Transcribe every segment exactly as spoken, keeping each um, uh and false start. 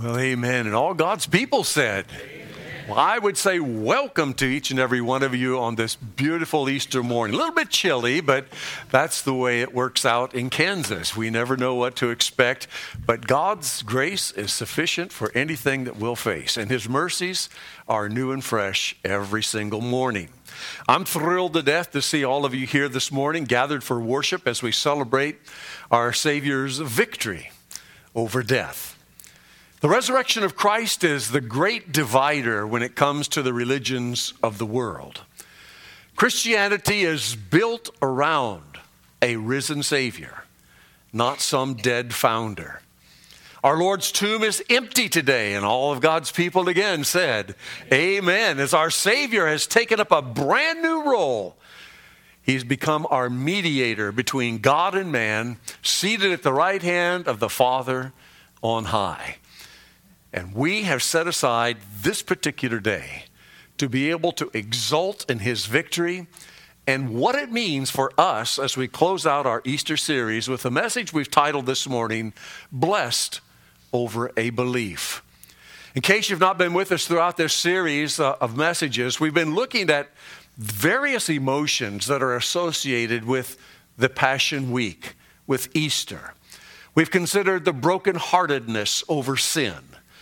Well, amen. And all God's people said, well, I would say welcome to each and every one of you on this beautiful Easter morning. A little bit chilly, but that's the way it works out in Kansas. We never know what to expect, but God's grace is sufficient for anything that we'll face, and His mercies are new and fresh every single morning. I'm thrilled to death to see all of you here this morning, gathered for worship as we celebrate our Savior's victory over death. The resurrection of Christ is the great divider when it comes to the religions of the world. Christianity is built around a risen Savior, not some dead founder. Our Lord's tomb is empty today, and all of God's people again said, amen, as our Savior has taken up a brand new role. He's become our mediator between God and man, seated at the right hand of the Father on high. And we have set aside this particular day to be able to exult in His victory and what it means for us as we close out our Easter series with a message we've titled this morning, Blessed Over a Belief. In case you've not been with us throughout this series uh, of messages, we've been looking at various emotions that are associated with the Passion Week, with Easter. We've considered the brokenheartedness over sin,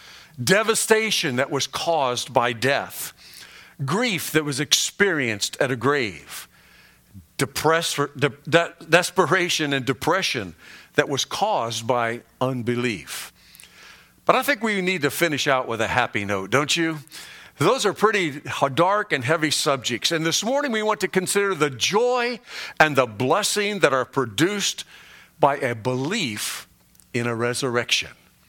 devastation that was caused by death, grief that was experienced at a grave, depress, de, de, desperation and depression that was caused by unbelief. But I think we need to finish out with a happy note, don't you? Those are pretty dark and heavy subjects. And this morning we want to consider the joy and the blessing that are produced by a belief in a resurrection.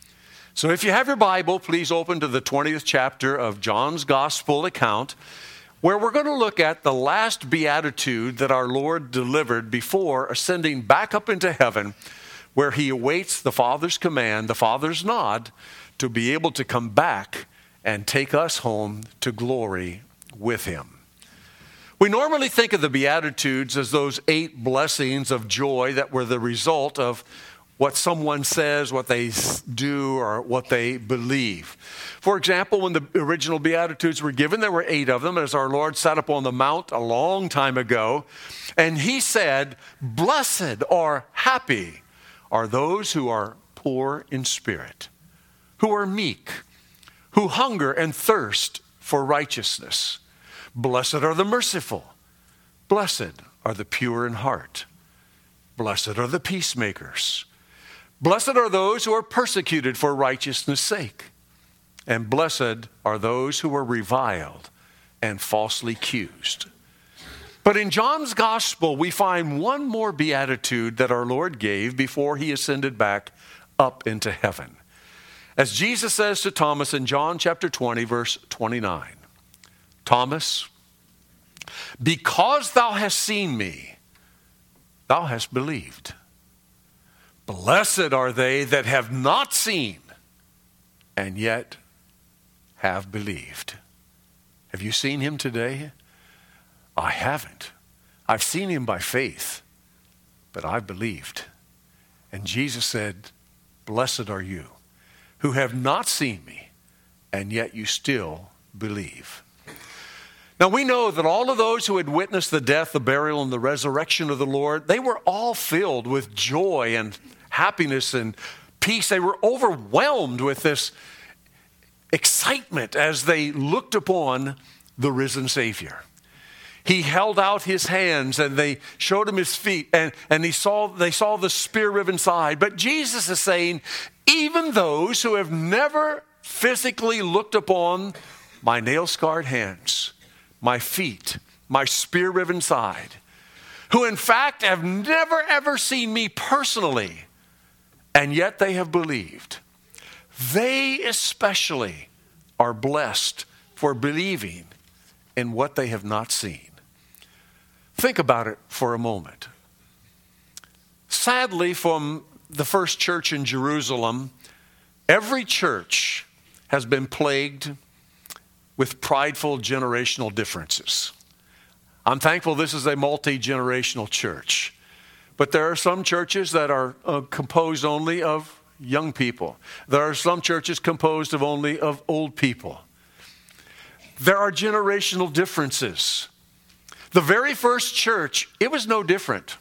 So if you have your Bible, please open to the twentieth chapter of John's Gospel account, where we're going to look at the last beatitude that our Lord delivered before ascending back up into heaven, where He awaits the Father's command, the Father's nod, to be able to come back and take us home to glory with Him. We normally think of the Beatitudes as those eight blessings of joy that were the result of what someone says, what they do, or what they believe. For example, when the original Beatitudes were given, there were eight of them, as our Lord sat up on the mount a long time ago, and He said, blessed or happy are those who are poor in spirit, who are meek, who hunger and thirst for righteousness. Blessed are the merciful. Blessed are the pure in heart. Blessed are the peacemakers. Blessed are those who are persecuted for righteousness' sake. And blessed are those who are reviled and falsely accused. But in John's Gospel, we find one more beatitude that our Lord gave before He ascended back up into heaven. As Jesus says to Thomas in John chapter twenty, verse twenty-nine, Thomas, because thou hast seen me, thou hast believed. Blessed are they that have not seen and yet have believed. Have you seen Him today? I haven't. I've seen Him by faith, but I've believed. And Jesus said, blessed are you who have not seen me, and yet you still believe. Now we know that all of those who had witnessed the death, the burial, and the resurrection of the Lord, they were all filled with joy and happiness and peace. They were overwhelmed with this excitement as they looked upon the risen Savior. He held out His hands and they showed Him His feet, and, and he saw they saw the spear-riven side. But Jesus is saying, even those who have never physically looked upon my nail-scarred hands, my feet, my spear-riven side, who in fact have never ever seen me personally, and yet they have believed, they especially are blessed for believing in what they have not seen. Think about it for a moment. Sadly, from the first church in Jerusalem, every church has been plagued with prideful generational differences. I'm thankful this is a multi-generational church. But there are some churches that are uh, composed only of young people. There are some churches composed of only of old people. There are generational differences. The very first church, it was no different.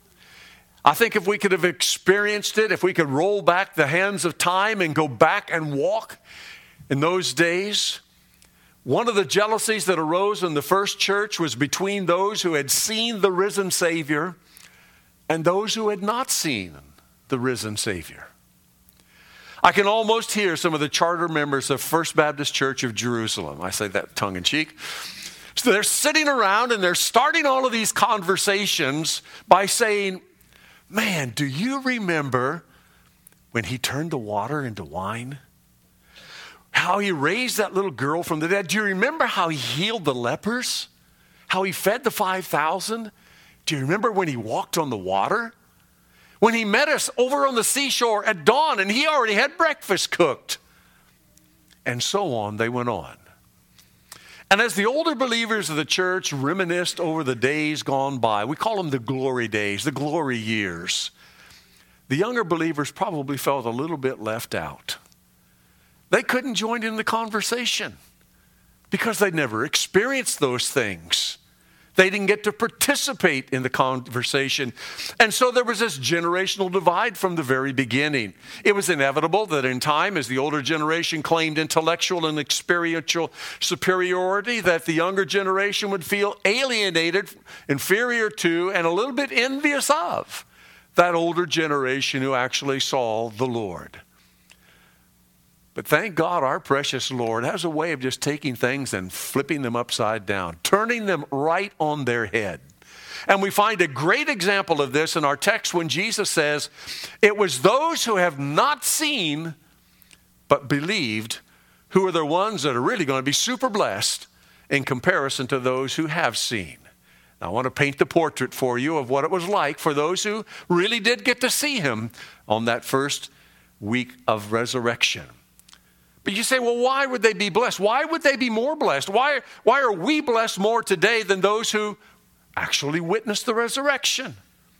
I think if we could have experienced it, if we could roll back the hands of time and go back and walk in those days, one of the jealousies that arose in the first church was between those who had seen the risen Savior and those who had not seen the risen Savior. I can almost hear some of the charter members of First Baptist Church of Jerusalem. I say that tongue in cheek. So they're sitting around and they're starting all of these conversations by saying, man, do you remember when he turned the water into wine? How he raised that little girl from the dead? Do you remember how he healed the lepers? How he fed the five thousand? Do you remember when he walked on the water? When he met us over on the seashore at dawn and he already had breakfast cooked? And so on, they went on. And as the older believers of the church reminisced over the days gone by, we call them the glory days, the glory years, the younger believers probably felt a little bit left out. They couldn't join in the conversation because they'd never experienced those things. They didn't get to participate in the conversation. And so there was this generational divide from the very beginning. It was inevitable that in time, as the older generation claimed intellectual and experiential superiority, that the younger generation would feel alienated, inferior to, and a little bit envious of that older generation who actually saw the Lord. But thank God our precious Lord has a way of just taking things and flipping them upside down, turning them right on their head. And we find a great example of this in our text when Jesus says, it was those who have not seen but believed who are the ones that are really going to be super blessed in comparison to those who have seen. Now, I want to paint the portrait for you of what it was like for those who really did get to see him on that first week of resurrection. But you say, well, why would they be blessed? Why would they be more blessed? Why, why are we blessed more today than those who actually witnessed the resurrection?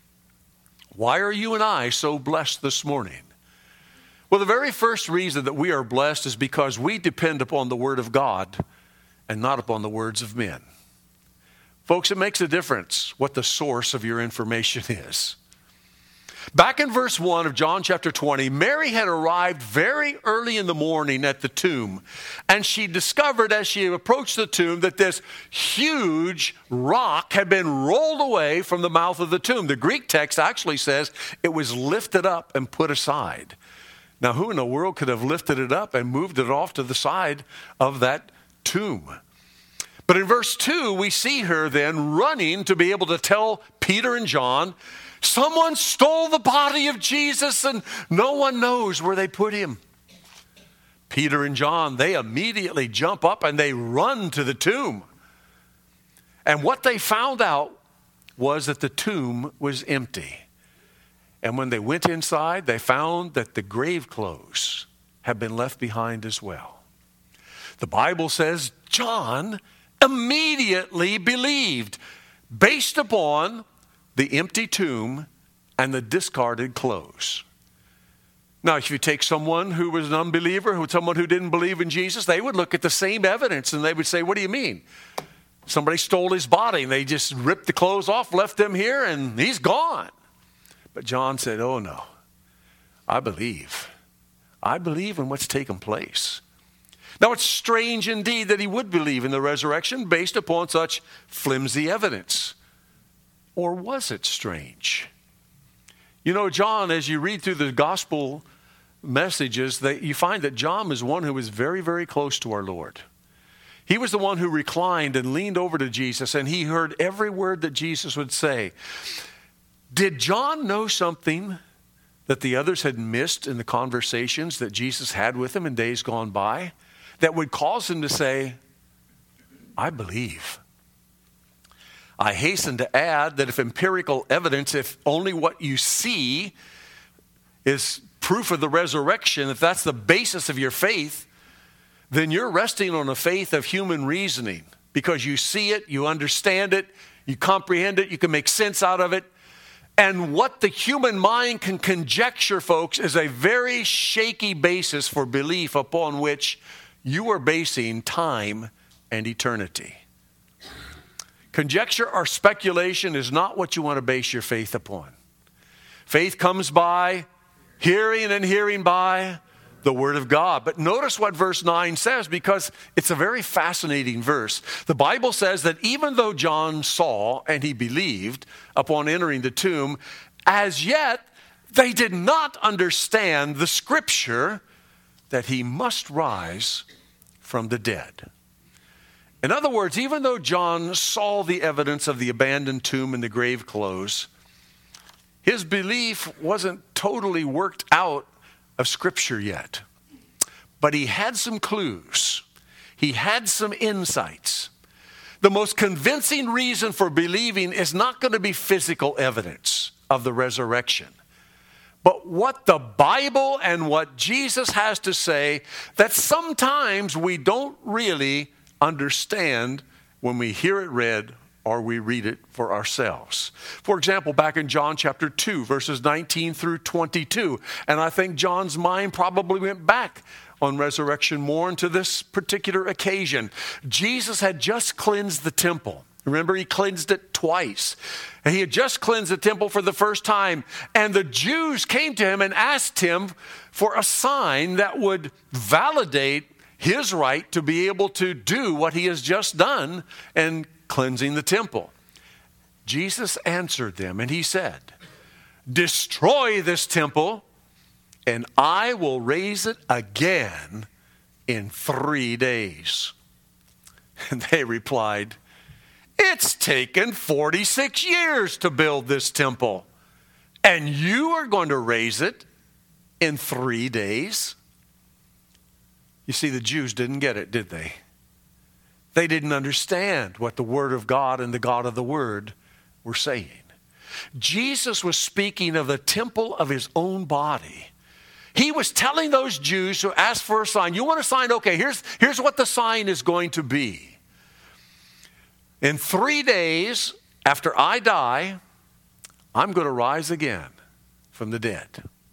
Why are you and I so blessed this morning? Well, the very first reason that we are blessed is because we depend upon the Word of God and not upon the words of men. Folks, it makes a difference what the source of your information is. Back in verse one of John chapter twenty, Mary had arrived very early in the morning at the tomb, and she discovered as she approached the tomb that this huge rock had been rolled away from the mouth of the tomb. The Greek text actually says it was lifted up and put aside. Now, who in the world could have lifted it up and moved it off to the side of that tomb? But in verse two, we see her then running to be able to tell Peter and John, someone stole the body of Jesus and no one knows where they put him. Peter and John, they immediately jump up and they run to the tomb. And what they found out was that the tomb was empty. And when they went inside, they found that the grave clothes had been left behind as well. The Bible says John immediately believed based upon the empty tomb and the discarded clothes. Now, if you take someone who was an unbeliever, who someone who didn't believe in Jesus, they would look at the same evidence and they would say, what do you mean? Somebody stole his body and they just ripped the clothes off, left him here, and he's gone. But John said, oh no, I believe. I believe in what's taken place. Now, it's strange indeed that he would believe in the resurrection based upon such flimsy evidence. Or was it strange? You know, John, as you read through the gospel messages, that you find that John was one who was very, very close to our Lord. He was the one who reclined and leaned over to Jesus, and he heard every word that Jesus would say. Did John know something that the others had missed in the conversations that Jesus had with him in days gone by that would cause him to say, I believe? I hasten to add that if empirical evidence, if only what you see is proof of the resurrection, if that's the basis of your faith, then you're resting on a faith of human reasoning because you see it, you understand it, you comprehend it, you can make sense out of it. And what the human mind can conjecture, folks, is a very shaky basis for belief upon which you are basing time and eternity. Conjecture or speculation is not what you want to base your faith upon. Faith comes by hearing, and hearing by the Word of God. But notice what verse nine says, because it's a very fascinating verse. The Bible says that even though John saw and he believed upon entering the tomb, as yet they did not understand the scripture that he must rise from the dead. In other words, even though John saw the evidence of the abandoned tomb and the grave clothes, his belief wasn't totally worked out of Scripture yet. But he had some clues. He had some insights. The most convincing reason for believing is not going to be physical evidence of the resurrection, but what the Bible and what Jesus has to say that sometimes we don't really understand when we hear it read or we read it for ourselves. For example, back in John chapter two, verses nineteen through twenty-two, and I think John's mind probably went back on resurrection morn to this particular occasion. Jesus had just cleansed the temple. Remember, he cleansed it twice. And he had just cleansed the temple for the first time. And the Jews came to him and asked him for a sign that would validate his right to be able to do what he has just done and cleansing the temple. Jesus answered them and he said, "Destroy this temple and I will raise it again in three days." And they replied, "It's taken forty-six years to build this temple, and you are going to raise it in three days?" You see, the Jews didn't get it, did they? They didn't understand what the Word of God and the God of the Word were saying. Jesus was speaking of the temple of his own body. He was telling those Jews who asked for a sign, you want a sign? Okay, here's, here's what the sign is going to be. In three days after I die, I'm going to rise again from the dead.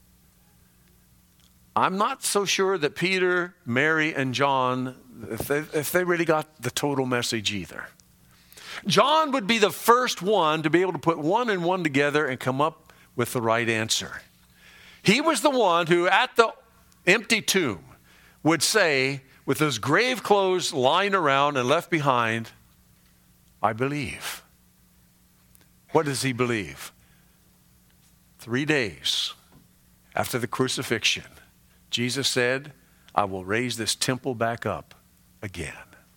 I'm not so sure that Peter, Mary, and John, if they, if they really got the total message either. John would be the first one to be able to put one and one together and come up with the right answer. He was the one who at the empty tomb would say, with his grave clothes lying around and left behind, "I believe." What does he believe? Three days after the crucifixion, Jesus said, "I will raise this temple back up again."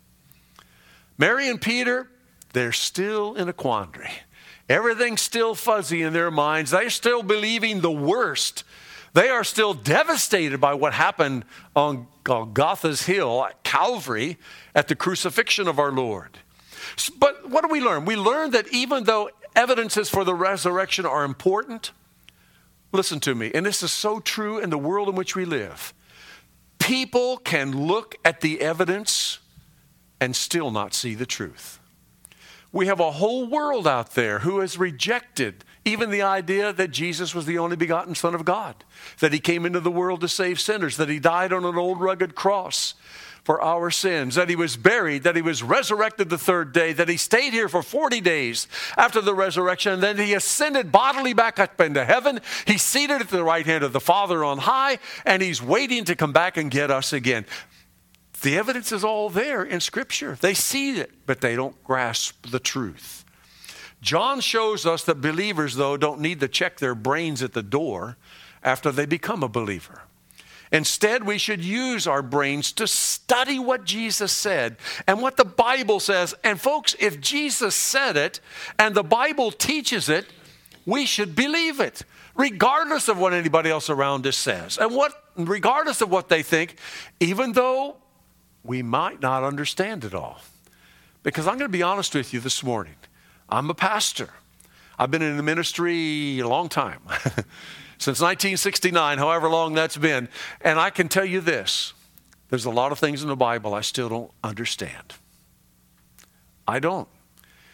Mary and Peter, they're still in a quandary. Everything's still fuzzy in their minds. They're still believing the worst. They are still devastated by what happened on Golgotha's hill at Calvary at the crucifixion of our Lord. But what do we learn? We learn that even though evidences for the resurrection are important, listen to me, and this is so true in the world in which we live. People can look at the evidence and still not see the truth. We have a whole world out there who has rejected even the idea that Jesus was the only begotten Son of God, that he came into the world to save sinners, that he died on an old rugged cross for our sins, that he was buried, that he was resurrected the third day, that he stayed here for forty days after the resurrection, and then he ascended bodily back up into heaven. He's seated at the right hand of the Father on high, and he's waiting to come back and get us again. The evidence is all there in Scripture. They see it, but they don't grasp the truth. John shows us that believers, though, don't need to check their brains at the door after they become a believer. Instead, we should use our brains to study what Jesus said and what the Bible says. And folks, if Jesus said it and the Bible teaches it, we should believe it, regardless of what anybody else around us says. And what, regardless of what they think, even though we might not understand it all. Because I'm going to be honest with you this morning. I'm a pastor. I've been in the ministry a long time. Since nineteen sixty-nine, however long that's been. And I can tell you this. There's a lot of things in the Bible I still don't understand. I don't.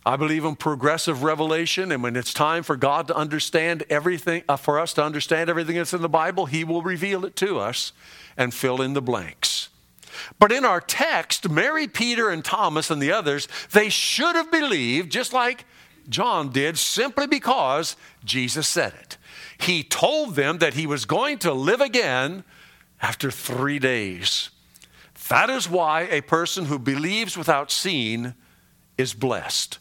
I believe in progressive revelation, and when it's time for God to understand everything, uh, for us to understand everything that's in the Bible, he will reveal it to us and fill in the blanks. But in our text, Mary, Peter, and Thomas and the others, they should have believed, just like John did, simply because Jesus said it. He told them that he was going to live again after three days. That is why a person who believes without seeing is blessed.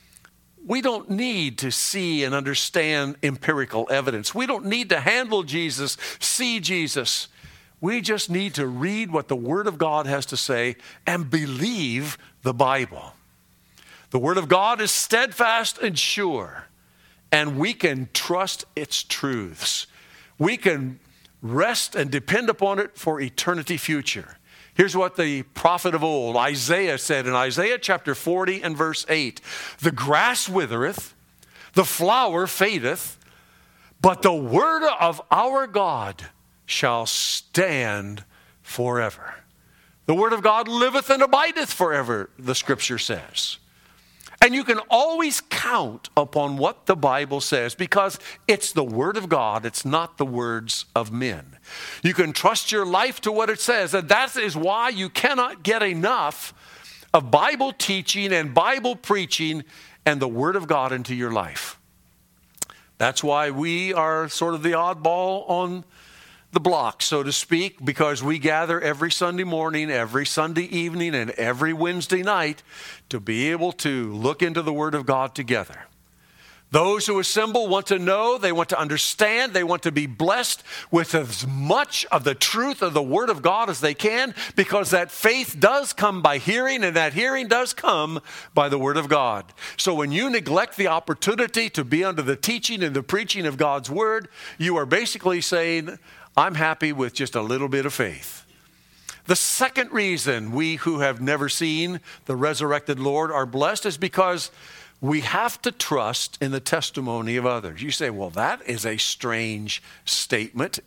We don't need to see and understand empirical evidence. We don't need to handle Jesus, see Jesus. We just need to read what the Word of God has to say and believe the Bible. The Word of God is steadfast and sure, and we can trust its truths. We can rest and depend upon it for eternity future. Here's what the prophet of old, Isaiah, said in Isaiah chapter forty and verse eight. The grass withereth, the flower fadeth, but the word of our God shall stand forever. The word of God liveth and abideth forever, the scripture says. And you can always count upon what the Bible says because it's the Word of God. It's not the words of men. You can trust your life to what it says. And that is why you cannot get enough of Bible teaching and Bible preaching and the Word of God into your life. That's why we are sort of the oddball on the block, so to speak, because we gather every Sunday morning, every Sunday evening, and every Wednesday night to be able to look into the Word of God together. Those who assemble want to know, they want to understand, they want to be blessed with as much of the truth of the Word of God as they can, because that faith does come by hearing, and that hearing does come by the Word of God. So when you neglect the opportunity to be under the teaching and the preaching of God's Word, you are basically saying, I'm happy with just a little bit of faith. The second reason we who have never seen the resurrected Lord are blessed is because we have to trust in the testimony of others. You say, well, that is a strange statement.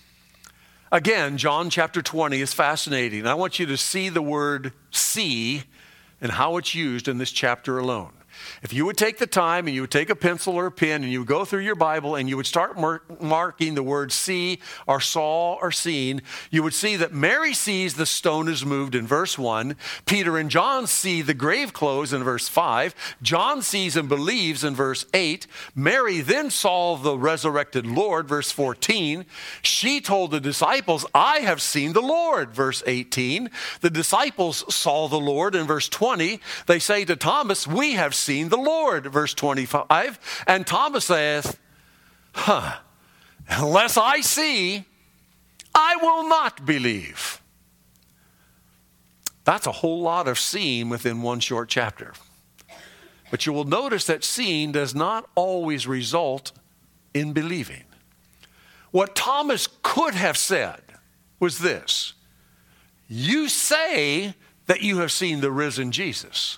Again, John chapter twenty is fascinating. I want you to see the word see and how it's used in this chapter alone. If you would take the time and you would take a pencil or a pen and you would go through your Bible and you would start mar- marking the word see or saw or seen, you would see that Mary sees the stone is moved in verse one. Peter and John see the grave closed in verse five. John sees and believes in verse eight. Mary then saw the resurrected Lord, verse fourteen. She told the disciples, I have seen the Lord, verse eighteen. The disciples saw the Lord in verse twenty. They say to Thomas, we have seen the Lord, verse twenty-five. And Thomas saith, huh, unless I see, I will not believe. That's a whole lot of seeing within one short chapter. But you will notice that seeing does not always result in believing. What Thomas could have said was this: you say that you have seen the risen Jesus.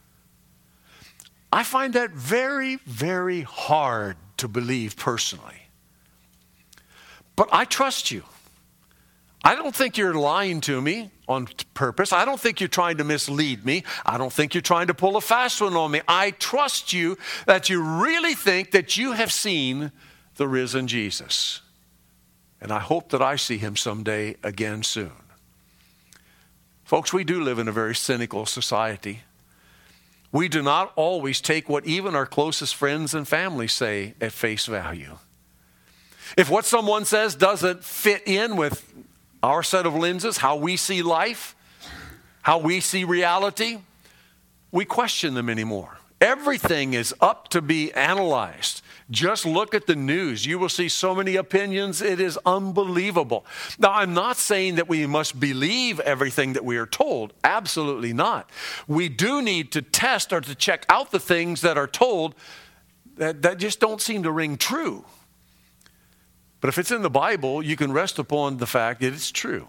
I find that very, very hard to believe personally. But I trust you. I don't think you're lying to me on purpose. I don't think you're trying to mislead me. I don't think you're trying to pull a fast one on me. I trust you that you really think that you have seen the risen Jesus. And I hope that I see him someday again soon. Folks, we do live in a very cynical society. We do not always take what even our closest friends and family say at face value. If what someone says doesn't fit in with our set of lenses, how we see life, how we see reality, we question them anymore. Everything is up to be analyzed. Just look at the news. You will see so many opinions. It is unbelievable. Now, I'm not saying that we must believe everything that we are told. Absolutely not. We do need to test or to check out the things that are told that, that just don't seem to ring true. But if it's in the Bible, you can rest upon the fact that it's true.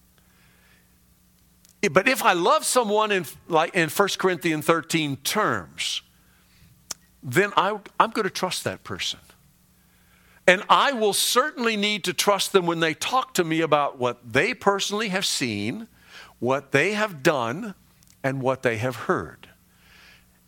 But if I love someone in, like in First Corinthians thirteen terms, then I, I'm going to trust that person. And I will certainly need to trust them when they talk to me about what they personally have seen, what they have done, and what they have heard.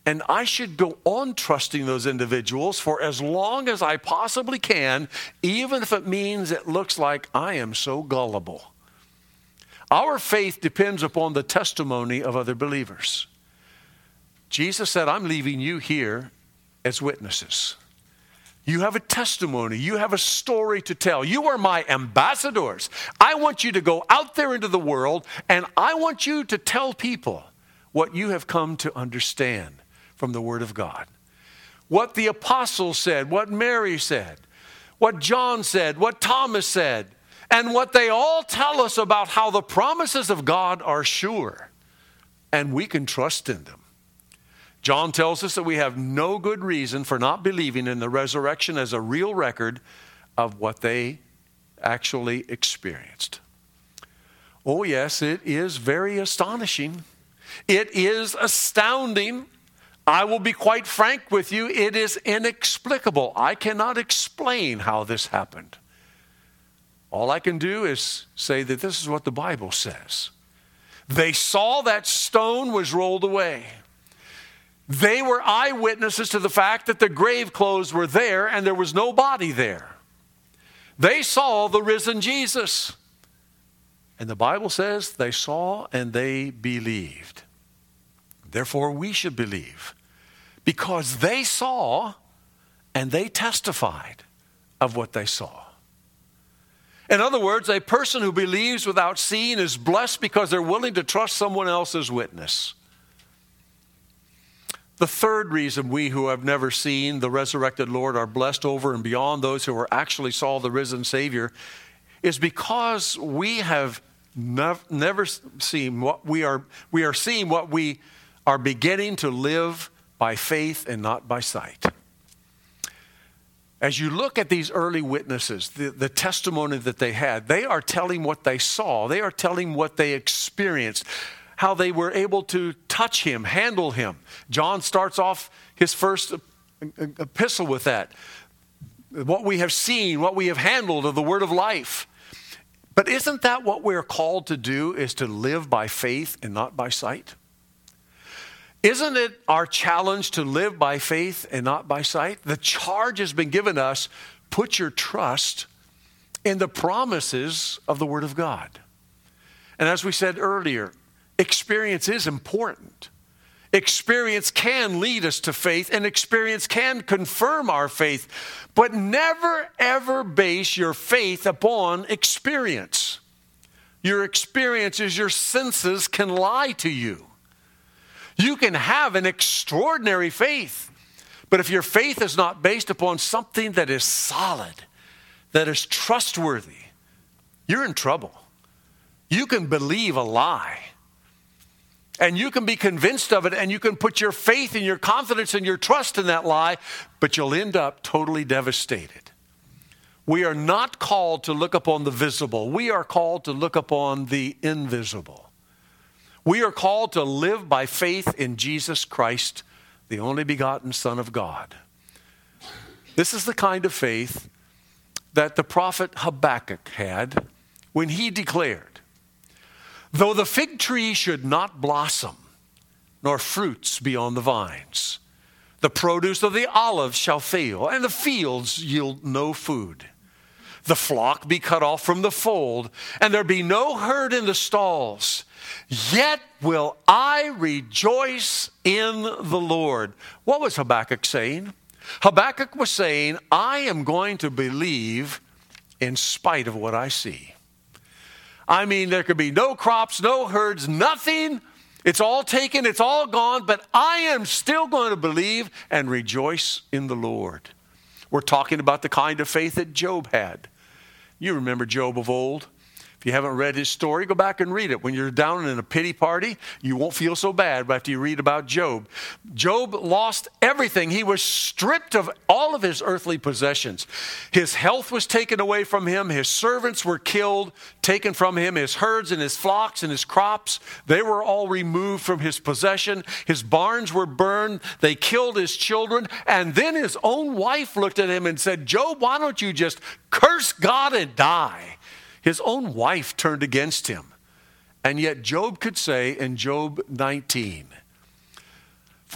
And I should go on trusting those individuals for as long as I possibly can, even if it means it looks like I am so gullible. Our faith depends upon the testimony of other believers. Jesus said, I'm leaving you here as witnesses. You have a testimony. You have a story to tell. You are my ambassadors. I want you to go out there into the world, and I want you to tell people what you have come to understand from the Word of God. What the apostles said, what Mary said, what John said, what Thomas said, and what they all tell us about how the promises of God are sure, and we can trust in them. John tells us that we have no good reason for not believing in the resurrection as a real record of what they actually experienced. Oh yes, it is very astonishing. It is astounding. I will be quite frank with you, it is inexplicable. I cannot explain how this happened. All I can do is say that this is what the Bible says. They saw that stone was rolled away. They were eyewitnesses to the fact that the grave clothes were there and there was no body there. They saw the risen Jesus. And the Bible says they saw and they believed. Therefore, we should believe because they saw and they testified of what they saw. In other words, a person who believes without seeing is blessed because they're willing to trust someone else's witness. The third reason we who have never seen the resurrected Lord are blessed over and beyond those who are actually saw the risen Savior is because we have nev- never seen what we are, we are seeing what we are beginning to live by faith and not by sight. As you look at these early witnesses, the, the testimony that they had, they are telling what they saw. They are telling what they experienced, how they were able to touch him, handle him. John starts off his first epistle with that. What we have seen, what we have handled of the word of life. But isn't that what we're called to do, is to live by faith and not by sight? Isn't it our challenge to live by faith and not by sight? The charge has been given us, put your trust in the promises of the Word of God. And as we said earlier, experience is important. Experience can lead us to faith, and experience can confirm our faith. But never, ever base your faith upon experience. Your experiences, your senses can lie to you. You can have an extraordinary faith, but if your faith is not based upon something that is solid, that is trustworthy, you're in trouble. You can believe a lie, and you can be convinced of it, and you can put your faith and your confidence and your trust in that lie, but you'll end up totally devastated. We are not called to look upon the visible. We are called to look upon the invisible. We are called to live by faith in Jesus Christ, the only begotten Son of God. This is the kind of faith that the prophet Habakkuk had when he declared, though the fig tree should not blossom, nor fruits be on the vines, the produce of the olive shall fail, and the fields yield no food. The flock be cut off from the fold, and there be no herd in the stalls. Yet will I rejoice in the Lord. What was Habakkuk saying? Habakkuk was saying, I am going to believe in spite of what I see. I mean, there could be no crops, no herds, nothing. It's all taken, it's all gone, but I am still going to believe and rejoice in the Lord. We're talking about the kind of faith that Job had. You remember Job of old. If you haven't read his story, go back and read it. When you're down in a pity party, you won't feel so bad after you read about Job. Job lost everything. He was stripped of all of his earthly possessions. His health was taken away from him. His servants were killed, taken from him. His herds and his flocks and his crops, they were all removed from his possession. His barns were burned. They killed his children. And then his own wife looked at him and said, Job, why don't you just curse God and die? His own wife turned against him. And yet Job could say in Job nineteen, for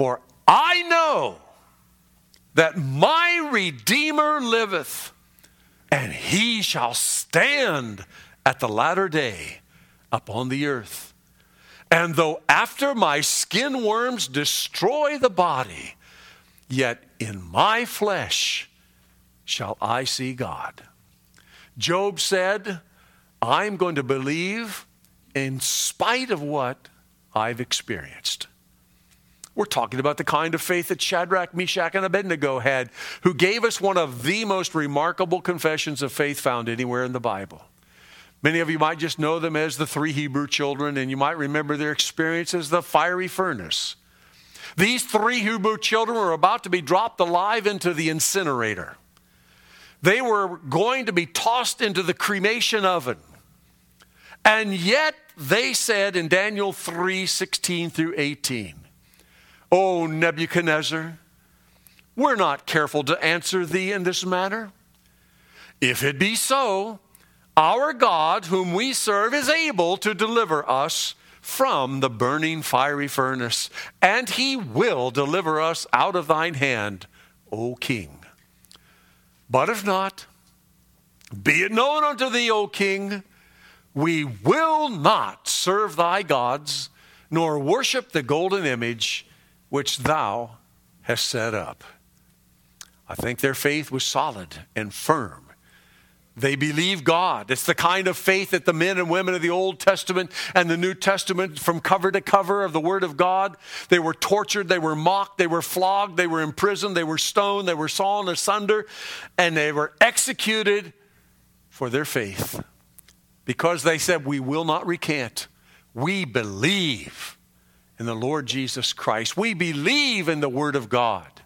I know that my Redeemer liveth, and he shall stand at the latter day upon the earth. And though after my skin worms destroy the body, yet in my flesh shall I see God. Job said, I'm going to believe in spite of what I've experienced. We're talking about the kind of faith that Shadrach, Meshach, and Abednego had, who gave us one of the most remarkable confessions of faith found anywhere in the Bible. Many of you might just know them as the three Hebrew children, and you might remember their experience as the fiery furnace. These three Hebrew children were about to be dropped alive into the incinerator. They were going to be tossed into the cremation oven. And yet they said in Daniel three, sixteen through eighteen, O Nebuchadnezzar, we're not careful to answer thee in this matter. If it be so, our God, whom we serve, is able to deliver us from the burning fiery furnace, and he will deliver us out of thine hand, O king. But if not, be it known unto thee, O king, we will not serve thy gods, nor worship the golden image which thou hast set up. I think their faith was solid and firm. They believe God. It's the kind of faith that the men and women of the Old Testament and the New Testament, from cover to cover of the Word of God, they were tortured, they were mocked, they were flogged, they were imprisoned, they were stoned, they were sawn asunder, and they were executed for their faith. Because they said, we will not recant. We believe in the Lord Jesus Christ. We believe in the Word of God.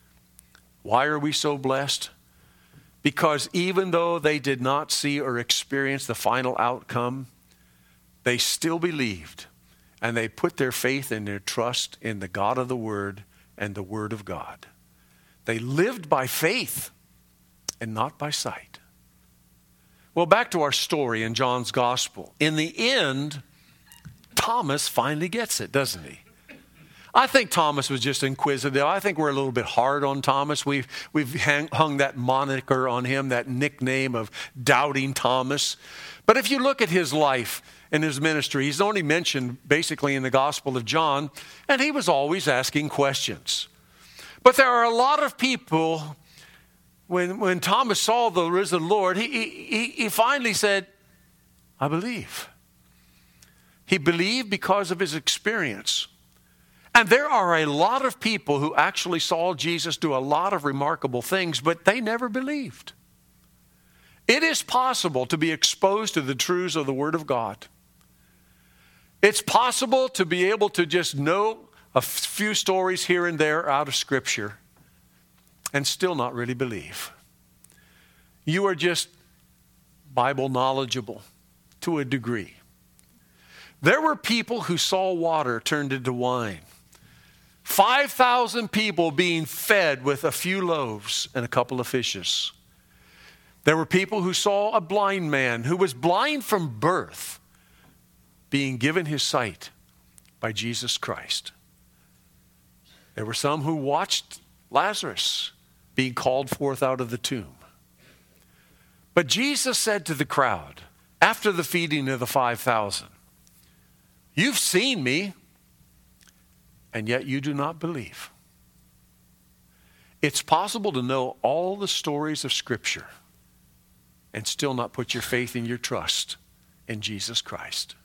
Why are we so blessed? Because even though they did not see or experience the final outcome, they still believed, and they put their faith and their trust in the God of the Word and the Word of God. They lived by faith and not by sight. Well, back to our story in John's Gospel. In the end, Thomas finally gets it, doesn't he? I think Thomas was just inquisitive. I think we're a little bit hard on Thomas. We've, we've hang, hung that moniker on him, that nickname of Doubting Thomas. But if you look at his life and his ministry, he's only mentioned basically in the Gospel of John, and he was always asking questions. But there are a lot of people, when, when Thomas saw the risen Lord, he, he, he finally said, I believe. He believed because of his experience. And there are a lot of people who actually saw Jesus do a lot of remarkable things, but they never believed. It is possible to be exposed to the truths of the Word of God. It's possible to be able to just know a few stories here and there out of Scripture and still not really believe. You are just Bible knowledgeable to a degree. There were people who saw water turned into wine. five thousand people being fed with a few loaves and a couple of fishes. There were people who saw a blind man who was blind from birth being given his sight by Jesus Christ. There were some who watched Lazarus being called forth out of the tomb. But Jesus said to the crowd after the feeding of the five thousand, you've seen me, and yet you do not believe. It's possible to know all the stories of Scripture and still not put your faith and your trust in Jesus Christ.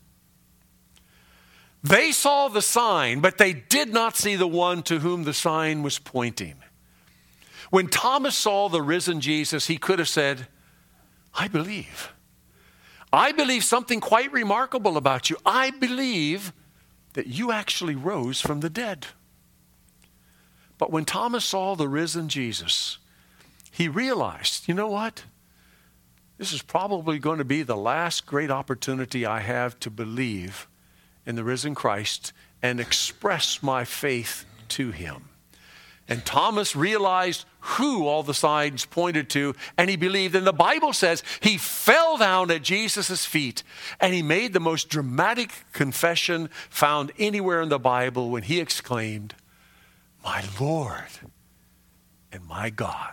They saw the sign, but they did not see the one to whom the sign was pointing. When Thomas saw the risen Jesus, he could have said, I believe. I believe something quite remarkable about you. I believe that you actually rose from the dead. But when Thomas saw the risen Jesus, he realized, you know what? This is probably going to be the last great opportunity I have to believe in the risen Christ and express my faith to him. And Thomas realized who all the signs pointed to, and he believed. And the Bible says he fell down at Jesus' feet, and he made the most dramatic confession found anywhere in the Bible when he exclaimed, my Lord and my God.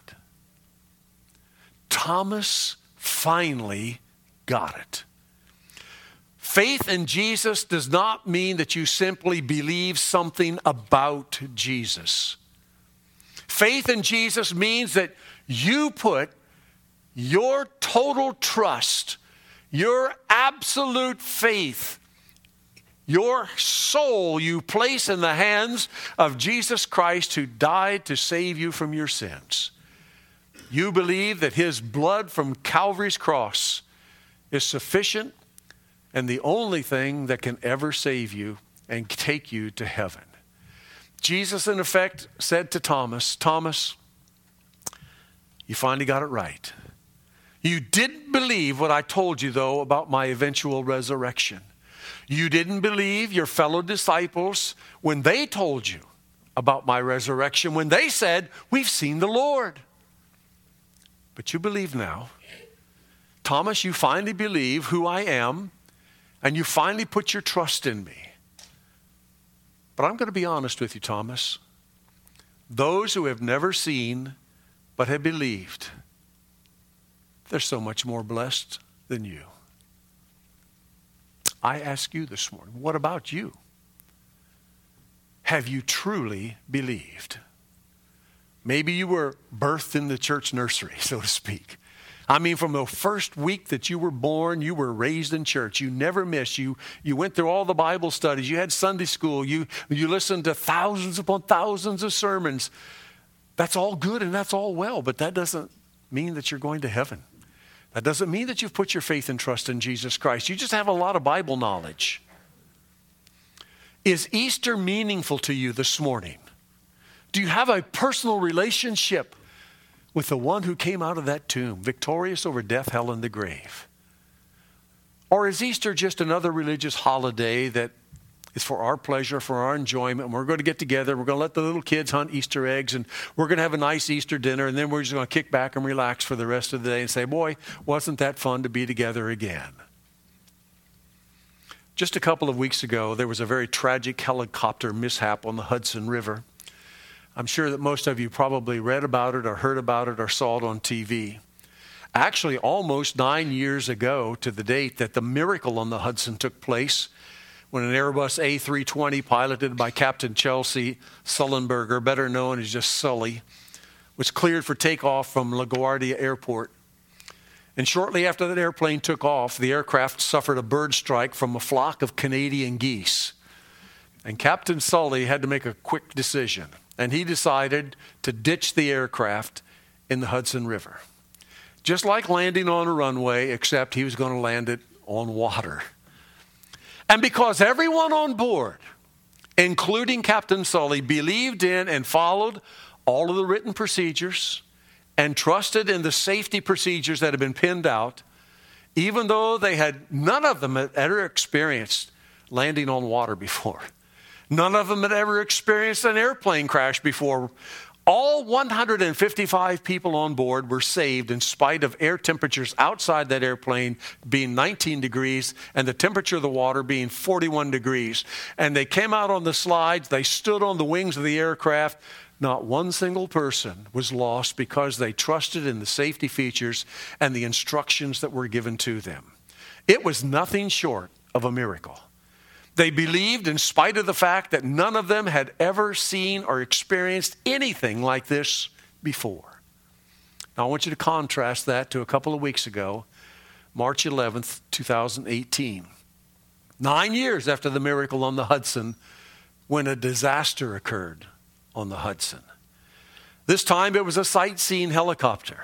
Thomas finally got it. Faith in Jesus does not mean that you simply believe something about Jesus. Faith in Jesus means that you put your total trust, your absolute faith, your soul you place in the hands of Jesus Christ, who died to save you from your sins. You believe that his blood from Calvary's cross is sufficient and the only thing that can ever save you and take you to heaven. Jesus, in effect, said to Thomas, Thomas, you finally got it right. You didn't believe what I told you, though, about my eventual resurrection. You didn't believe your fellow disciples when they told you about my resurrection, when they said, we've seen the Lord. But you believe now. Thomas, you finally believe who I am, and you finally put your trust in me. But I'm going to be honest with you, Thomas. Those who have never seen but have believed, they're so much more blessed than you. I ask you this morning, what about you? Have you truly believed? Maybe you were birthed in the church nursery, so to speak. I mean, from the first week that you were born, you were raised in church. You never missed. You, you went through all the Bible studies. You had Sunday school. You, you listened to thousands upon thousands of sermons. That's all good and that's all well, but that doesn't mean that you're going to heaven. That doesn't mean that you've put your faith and trust in Jesus Christ. You just have a lot of Bible knowledge. Is Easter meaningful to you this morning? Do you have a personal relationship with the one who came out of that tomb, victorious over death, hell, and the grave? Or is Easter just another religious holiday that is for our pleasure, for our enjoyment, and we're going to get together, we're going to let the little kids hunt Easter eggs, and we're going to have a nice Easter dinner, and then we're just going to kick back and relax for the rest of the day and say, boy, wasn't that fun to be together again? Just a couple of weeks ago, there was a very tragic helicopter mishap on the Hudson River. I'm sure that most of you probably read about it or heard about it or saw it on T V. Actually, almost nine years ago to the date that the miracle on the Hudson took place, when an Airbus A three twenty piloted by Captain Chelsea Sullenberger, better known as just Sully, was cleared for takeoff from LaGuardia Airport. And shortly after that airplane took off, the aircraft suffered a bird strike from a flock of Canadian geese. And Captain Sully had to make a quick decision. And he decided to ditch the aircraft in the Hudson River. Just like landing on a runway, except he was going to land it on water. And because everyone on board, including Captain Sully, believed in and followed all of the written procedures and trusted in the safety procedures that had been pinned out, even though they had, none of them had ever experienced landing on water before. None of them had ever experienced an airplane crash before. All one hundred fifty-five people on board were saved in spite of air temperatures outside that airplane being nineteen degrees and the temperature of the water being forty-one degrees. And they came out on the slides. They stood on the wings of the aircraft. Not one single person was lost because they trusted in the safety features and the instructions that were given to them. It was nothing short of a miracle. They believed in spite of the fact that none of them had ever seen or experienced anything like this before. Now I want you to contrast that to a couple of weeks ago, March eleventh, two thousand eighteen. Nine years after the miracle on the Hudson, when a disaster occurred on the Hudson. This time it was a sightseeing helicopter.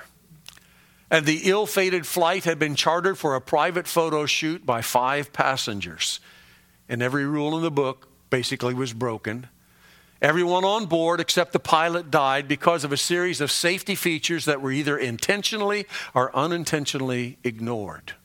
And the ill-fated flight had been chartered for a private photo shoot by five passengers. And every rule in the book basically was broken. Everyone on board except the pilot died because of a series of safety features that were either intentionally or unintentionally ignored.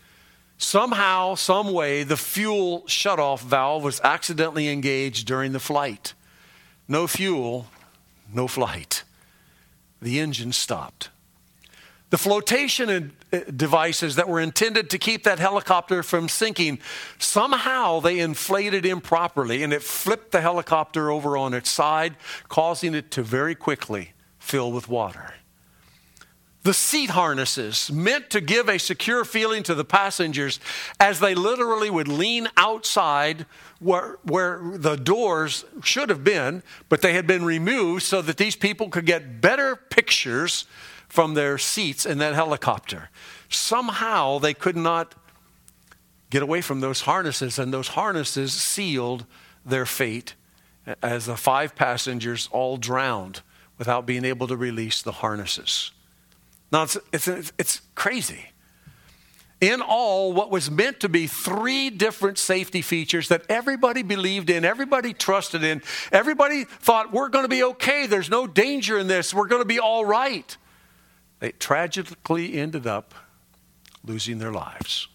Somehow, some way, the fuel shutoff valve was accidentally engaged during the flight. No fuel, no flight. The engine stopped. The flotation devices that were intended to keep that helicopter from sinking, somehow they inflated improperly and it flipped the helicopter over on its side, causing it to very quickly fill with water. The seat harnesses meant to give a secure feeling to the passengers as they literally would lean outside where, where the doors should have been, but they had been removed so that these people could get better pictures from their seats in that helicopter. Somehow they could not get away from those harnesses, and those harnesses sealed their fate as the five passengers all drowned without being able to release the harnesses. Now, it's, it's, it's crazy. In all, what was meant to be three different safety features that everybody believed in, everybody trusted in, everybody thought, we're going to be okay, there's no danger in this, we're going to be all right. They tragically ended up losing their lives.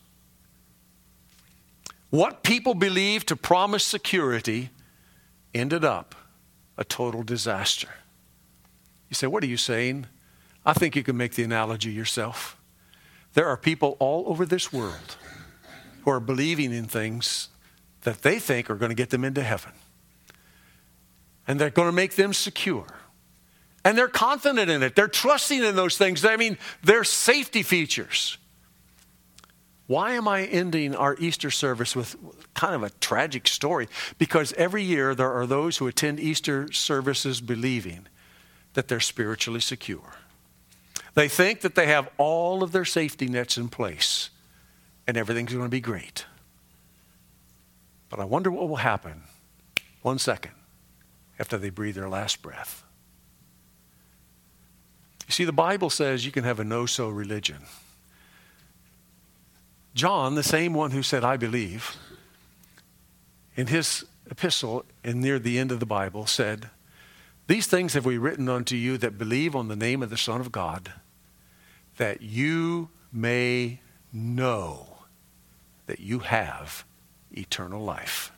What people believed to promise security ended up a total disaster. You say, what are you saying? I think you can make the analogy yourself. There are people all over this world who are believing in things that they think are going to get them into heaven. And they're going to make them secure. And they're confident in it. They're trusting in those things. I mean, they're safety features. Why am I ending our Easter service with kind of a tragic story? Because every year there are those who attend Easter services believing that they're spiritually secure. They think that they have all of their safety nets in place and everything's going to be great. But I wonder what will happen one second after they breathe their last breath. You see, the Bible says you can have a no-so religion. John, the same one who said, I believe, in his epistle and near the end of the Bible said, these things have we written unto you that believe on the name of the Son of God, that you may know that you have eternal life.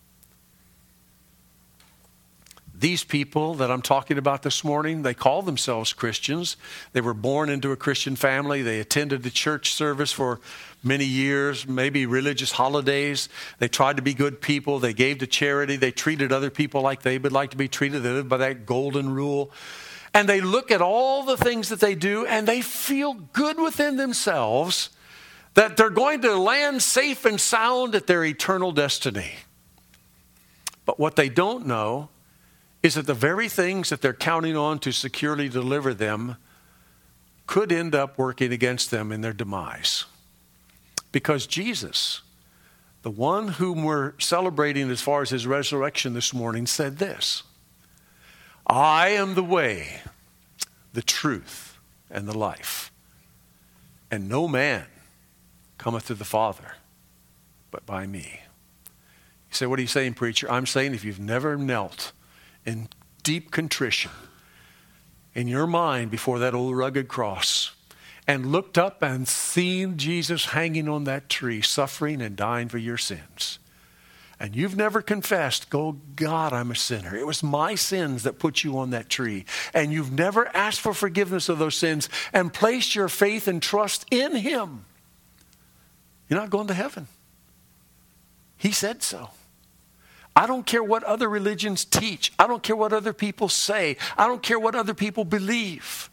These people that I'm talking about this morning, they call themselves Christians. They were born into a Christian family. They attended the church service for many years, maybe religious holidays. They tried to be good people. They gave to charity. They treated other people like they would like to be treated. They lived by that golden rule. And they look at all the things that they do and they feel good within themselves that they're going to land safe and sound at their eternal destiny. But what they don't know is that the very things that they're counting on to securely deliver them could end up working against them in their demise. Because Jesus, the one whom we're celebrating as far as his resurrection this morning, said this, I am the way, the truth, and the life. And no man cometh to the Father but by me. You say, what are you saying, preacher? I'm saying if you've never knelt in deep contrition in your mind before that old rugged cross and looked up and seen Jesus hanging on that tree, suffering and dying for your sins, and you've never confessed, oh God, I'm a sinner. It was my sins that put you on that tree. And you've never asked for forgiveness of those sins and placed your faith and trust in him. You're not going to heaven. He said so. I don't care what other religions teach. I don't care what other people say. I don't care what other people believe.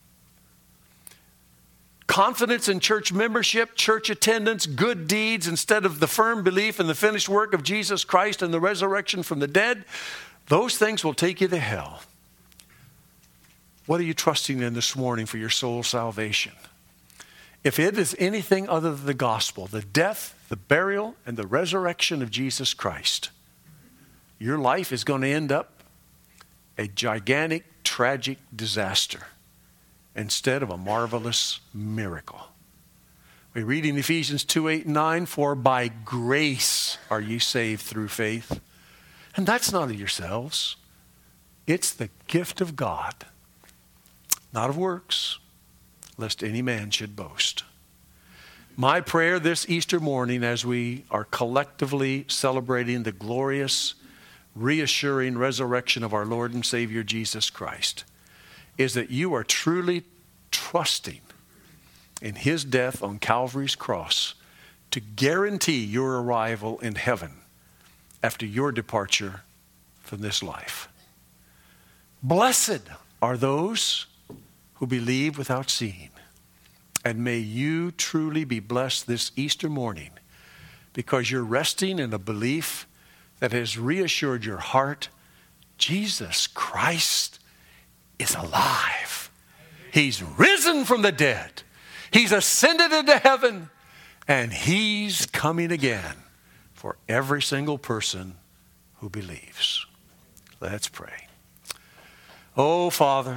Confidence in church membership, church attendance, good deeds, instead of the firm belief in the finished work of Jesus Christ and the resurrection from the dead, those things will take you to hell. What are you trusting in this morning for your soul's salvation? If it is anything other than the gospel, the death, the burial, and the resurrection of Jesus Christ, your life is going to end up a gigantic, tragic disaster instead of a marvelous miracle. We read in Ephesians two, eight, and nine, for by grace are ye saved through faith. And that's not of yourselves. It's the gift of God, not of works, lest any man should boast. My prayer this Easter morning, as we are collectively celebrating the glorious, reassuring resurrection of our Lord and Savior Jesus Christ, is that you are truly trusting in his death on Calvary's cross to guarantee your arrival in heaven after your departure from this life. Blessed are those who believe without seeing. And may you truly be blessed this Easter morning because you're resting in a belief that has reassured your heart. Jesus Christ is alive. He's risen from the dead. He's ascended into heaven. And he's coming again for every single person who believes. Let's pray. Oh, Father,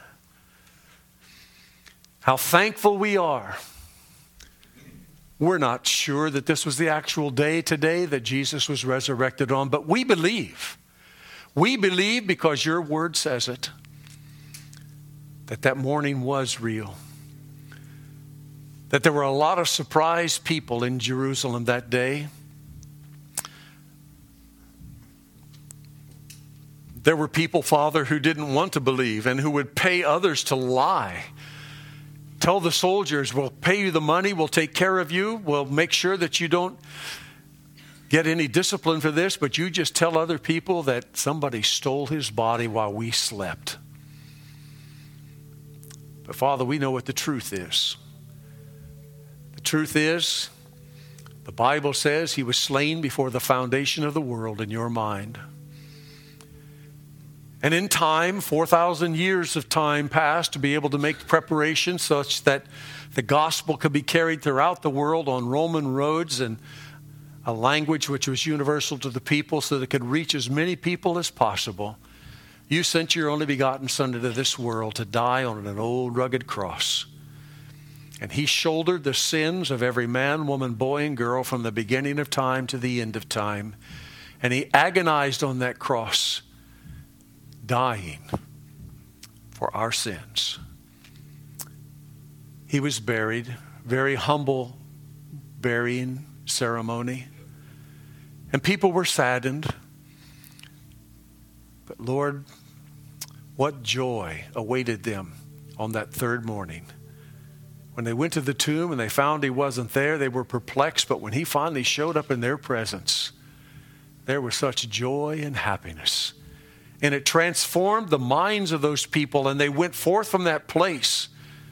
how thankful we are. We're not sure that this was the actual day today that Jesus was resurrected on, but we believe. We believe because your word says it, that that morning was real. That there were a lot of surprised people in Jerusalem that day. There were people, Father, who didn't want to believe and who would pay others to lie. Tell the soldiers, we'll pay you the money, we'll take care of you, we'll make sure that you don't get any discipline for this, but you just tell other people that somebody stole his body while we slept. But Father, we know what the truth is. The truth is, the Bible says he was slain before the foundation of the world in your mind. And in time, four thousand years of time passed to be able to make preparation such that the gospel could be carried throughout the world on Roman roads and a language which was universal to the people so that it could reach as many people as possible. You sent your only begotten Son into this world to die on an old rugged cross. And he shouldered the sins of every man, woman, boy, and girl from the beginning of time to the end of time. And he agonized on that cross, dying for our sins. He was buried, very humble burying ceremony. And people were saddened. But Lord, what joy awaited them on that third morning. When they went to the tomb and they found he wasn't there, they were perplexed. But when he finally showed up in their presence, there was such joy and happiness. And it transformed the minds of those people, and they went forth from that place.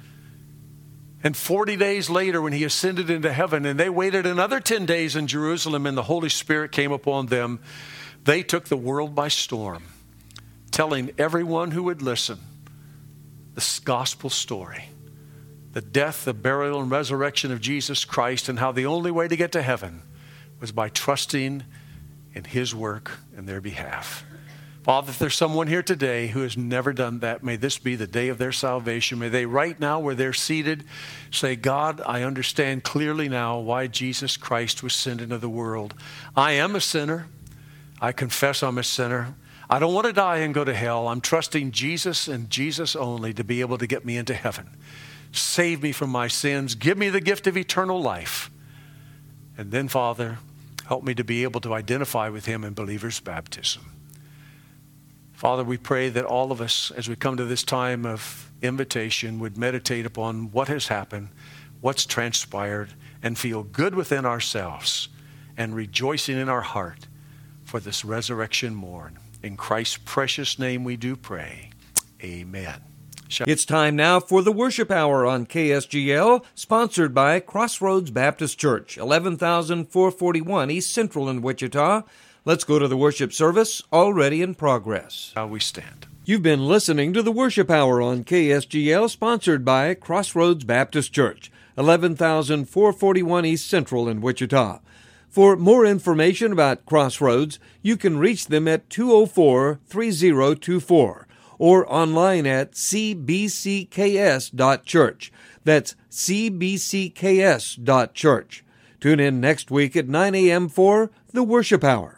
And forty days later, when he ascended into heaven, and they waited another ten days in Jerusalem, and the Holy Spirit came upon them, they took the world by storm, telling everyone who would listen this gospel story, the death, the burial, and resurrection of Jesus Christ, and how the only way to get to heaven was by trusting in his work in their behalf. Father, if there's someone here today who has never done that, may this be the day of their salvation. May they right now where they're seated say, God, I understand clearly now why Jesus Christ was sent into the world. I am a sinner. I confess I'm a sinner. I don't want to die and go to hell. I'm trusting Jesus and Jesus only to be able to get me into heaven. Save me from my sins. Give me the gift of eternal life. And then, Father, help me to be able to identify with him in believer's baptism. Father, we pray that all of us, as we come to this time of invitation, would meditate upon what has happened, what's transpired, and feel good within ourselves and rejoicing in our heart for this resurrection morn. In Christ's precious name we do pray. Amen. It's time now for the Worship Hour on K S G L, sponsored by Crossroads Baptist Church, eleven thousand four forty-one East Central in Wichita. Let's go to the worship service, already in progress. How we stand. You've been listening to the Worship Hour on K S G L, sponsored by Crossroads Baptist Church, eleven thousand four forty-one East Central in Wichita. For more information about Crossroads, you can reach them at two oh four, three oh two four or online at c b c k s dot church. That's c b c k s dot church. Tune in next week at nine a.m. for the Worship Hour.